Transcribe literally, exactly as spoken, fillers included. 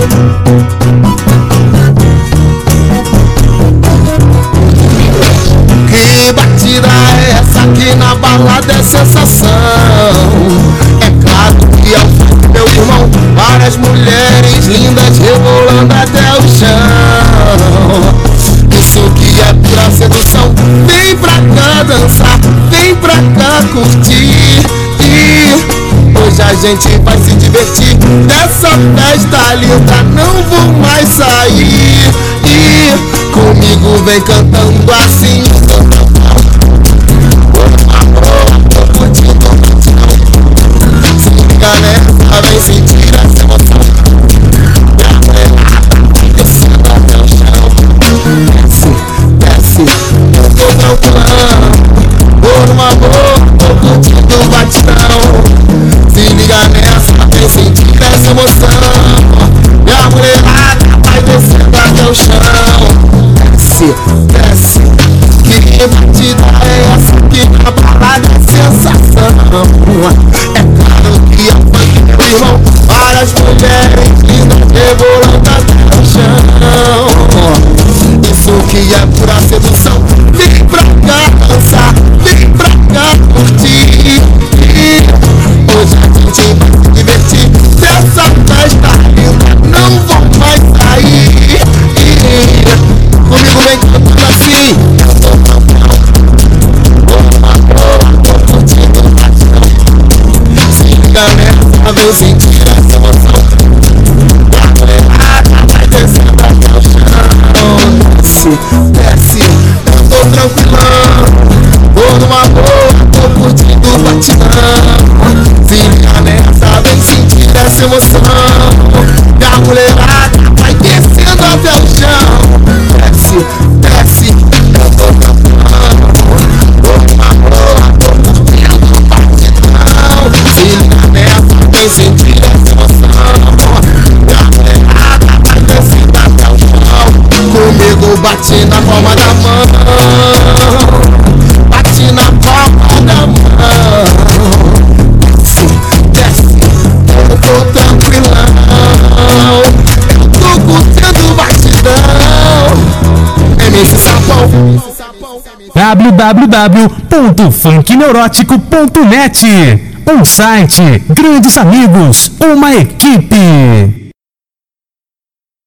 Que batida é essa que na balada é sensação? É claro que é o funk, meu irmão. Várias mulheres lindas rebolando até o chão. Isso que é pura sedução. Vem pra cá dançar, vem pra cá curtir. E hoje a gente vai se divertir. Dessa festa linda não vou mais sair. E comigo vem cantando assim. Se liga nessa, vem sentir essa emoção. Descendo até o chão. Desce, desce, eu tô tranquilão. Vou numa boa, tô curtindo o batidão. Se liga nessa, vem sentir essa emoção. Minha mulherada vai descendo até o chão. Desce, desce. Que batida é essa que na balada é sensação? É claro que é funk, meu irmão. Várias mulheres lindas rebolando até o chão. Isso que é pura sedução. Vem pra cá dançar, vem pra cá curtir. Hoje a gente vai se divertir. Dessa festa linda não vou mais sair. Comigo vem cantando assim. Vem sentir essa emoção. A mulherada vai descendo até o chão. Desce, desce, eu tô tranquilão. Vou numa boa, tô curtindo o batidão. Se liga nessa, vem sentir essa emoção. E a mulherada vai descendo até o chão. Desce, desce, eu tô tranquilão. Vou numa boa, tô curtindo o batidão. Se liga nessa, vem sentir essa emoção. E a mulherada vai descendo até o chão. Comigo bate na palma da mão. Bate na palma da mão. Desce, desce, eu tô tranquilão. Eu tô curtindo o batidão. M C Sapão. w w w ponto funk neurótico ponto net. Um site, grandes amigos, uma equipe.